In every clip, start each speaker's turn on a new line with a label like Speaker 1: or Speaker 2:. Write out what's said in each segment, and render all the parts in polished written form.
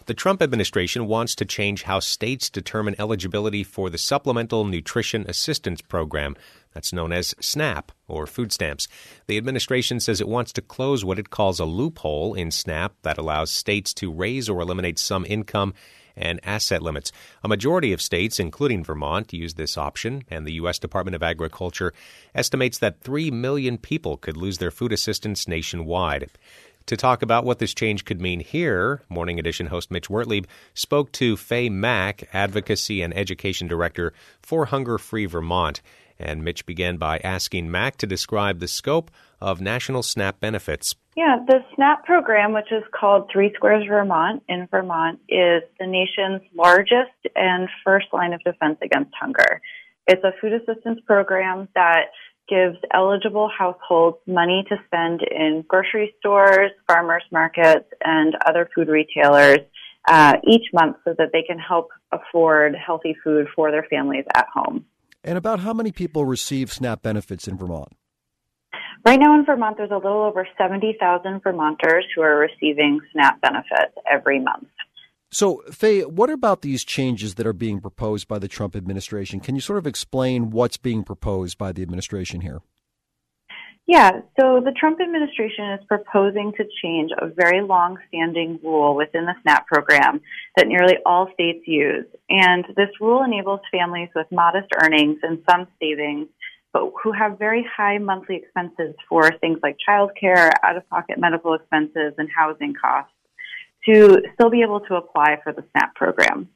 Speaker 1: The Trump administration wants to change how states determine eligibility for the Supplemental Nutrition Assistance Program. That's known as SNAP, or food stamps. The administration says it wants to close what it calls a loophole in SNAP that allows states to raise or eliminate some income and asset limits. A majority of states, including Vermont, use this option, and the U.S. Department of Agriculture estimates that 3 million people could lose their food assistance nationwide. To talk about what this change could mean here, Morning Edition host Mitch Wertlieb spoke to Faye Mack, Advocacy and Education Director for Hunger Free Vermont. And Mitch began by asking Mack to describe the scope of national SNAP benefits.
Speaker 2: Yeah, the SNAP program, which is called Three Squares Vermont in Vermont, is the nation's largest and first line of defense against hunger. It's a food assistance program that gives eligible households money to spend in grocery stores, farmers markets, and other food retailers each month so that they can help afford healthy food for their families at home.
Speaker 3: And about how many people receive SNAP benefits in Vermont?
Speaker 2: Right now in Vermont, there's a little over 70,000 Vermonters who are receiving SNAP benefits every month.
Speaker 3: So, Faye, what about these changes that are being proposed by the Trump administration? Can you sort of explain what's being proposed by the administration here?
Speaker 2: Yeah, so the Trump administration is proposing to change a very long-standing rule within the SNAP program that nearly all states use. And this rule enables families with modest earnings and some savings, but who have very high monthly expenses for things like childcare, out-of-pocket medical expenses, and housing costs, to still be able to apply for the SNAP program.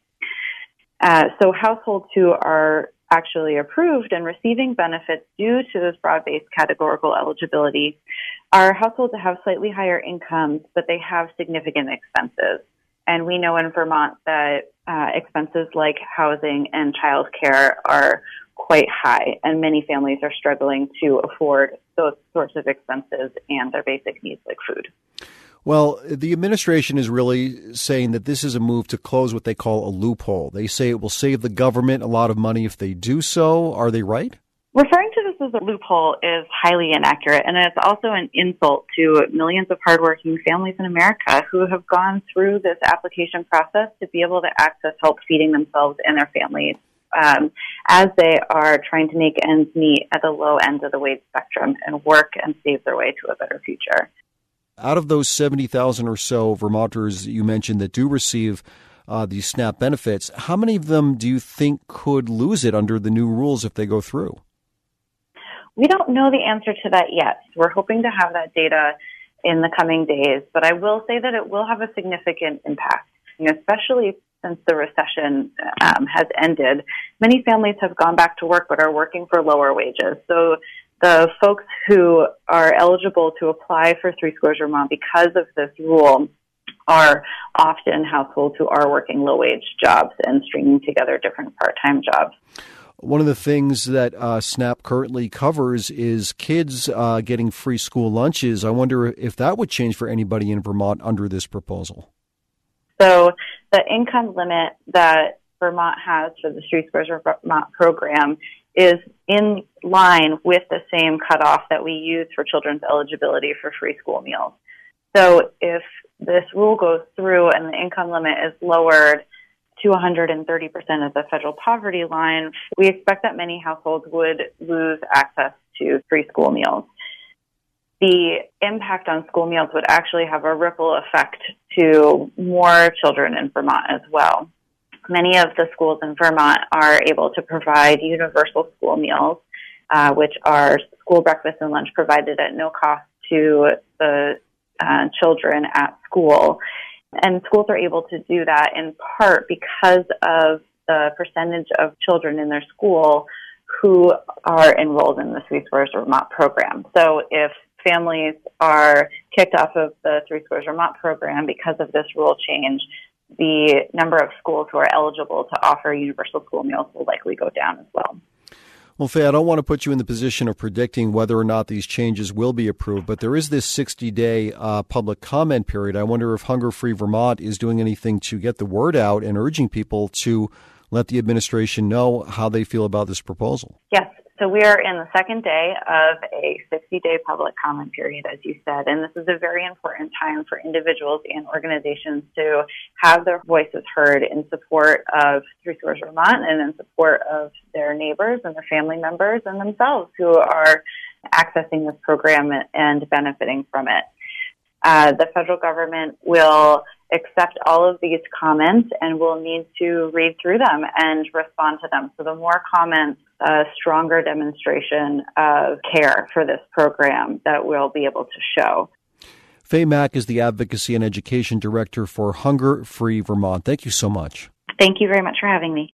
Speaker 2: So households who are actually approved and receiving benefits due to this broad-based categorical eligibility are households that have slightly higher incomes, but they have significant expenses. And we know in Vermont that expenses like housing and childcare are quite high, and many families are struggling to afford those sorts of expenses and their basic needs like food.
Speaker 3: Well, the administration is really saying that this is a move to close what they call a loophole. They say it will save the government a lot of money if they do so. Are they right?
Speaker 2: Referring to this as a loophole is highly inaccurate, and it's also an insult to millions of hardworking families in America who have gone through this application process to be able to access help feeding themselves and their families as they are trying to make ends meet at the low end of the wage spectrum and work and save their way to a better future.
Speaker 3: Out of those 70,000 or so Vermonters you mentioned that do receive these SNAP benefits, how many of them do you think could lose it under the new rules if they go through?
Speaker 2: We don't know the answer to that yet. We're hoping to have that data in the coming days, but I will say that it will have a significant impact, especially since the recession has ended. Many families have gone back to work but are working for lower wages. So the folks who are eligible to apply for Three Squares Vermont because of this rule are often households who are working low-wage jobs and stringing together different part-time jobs.
Speaker 3: One of the things that SNAP currently covers is kids getting free school lunches. I wonder if that would change for anybody in Vermont under this proposal.
Speaker 2: So the income limit that Vermont has for the Three Squares Vermont program is in line with the same cutoff that we use for children's eligibility for free school meals. So if this rule goes through and the income limit is lowered to 130% of the federal poverty line, we expect that many households would lose access to free school meals. The impact on school meals would actually have a ripple effect to more children in Vermont as well. Many of the schools in Vermont are able to provide universal school meals, which are school breakfast and lunch provided at no cost to the children at school. And schools are able to do that in part because of the percentage of children in their school who are enrolled in the Three Squares Vermont program. So if families are kicked off of the Three Squares Vermont program because of this rule change, the number of schools who are eligible to offer universal school meals will likely go down as well.
Speaker 3: Well, Faye, I don't want to put you in the position of predicting whether or not these changes will be approved, but there is this 60-day public comment period. I wonder if Hunger Free Vermont is doing anything to get the word out and urging people to let the administration know how they feel about this proposal.
Speaker 2: Yes. So we are in the second day of a 60-day public comment period, as you said, and this is a very important time for individuals and organizations to have their voices heard in support of Three Scores Vermont and in support of their neighbors and their family members and themselves who are accessing this program and benefiting from it. The federal government will accept all of these comments and will need to read through them and respond to them. So the more comments, a stronger demonstration of care for this program that we'll be able to show.
Speaker 3: Faye Mack is the Advocacy and Education Director for Hunger Free Vermont. Thank you so much.
Speaker 2: Thank you very much for having me.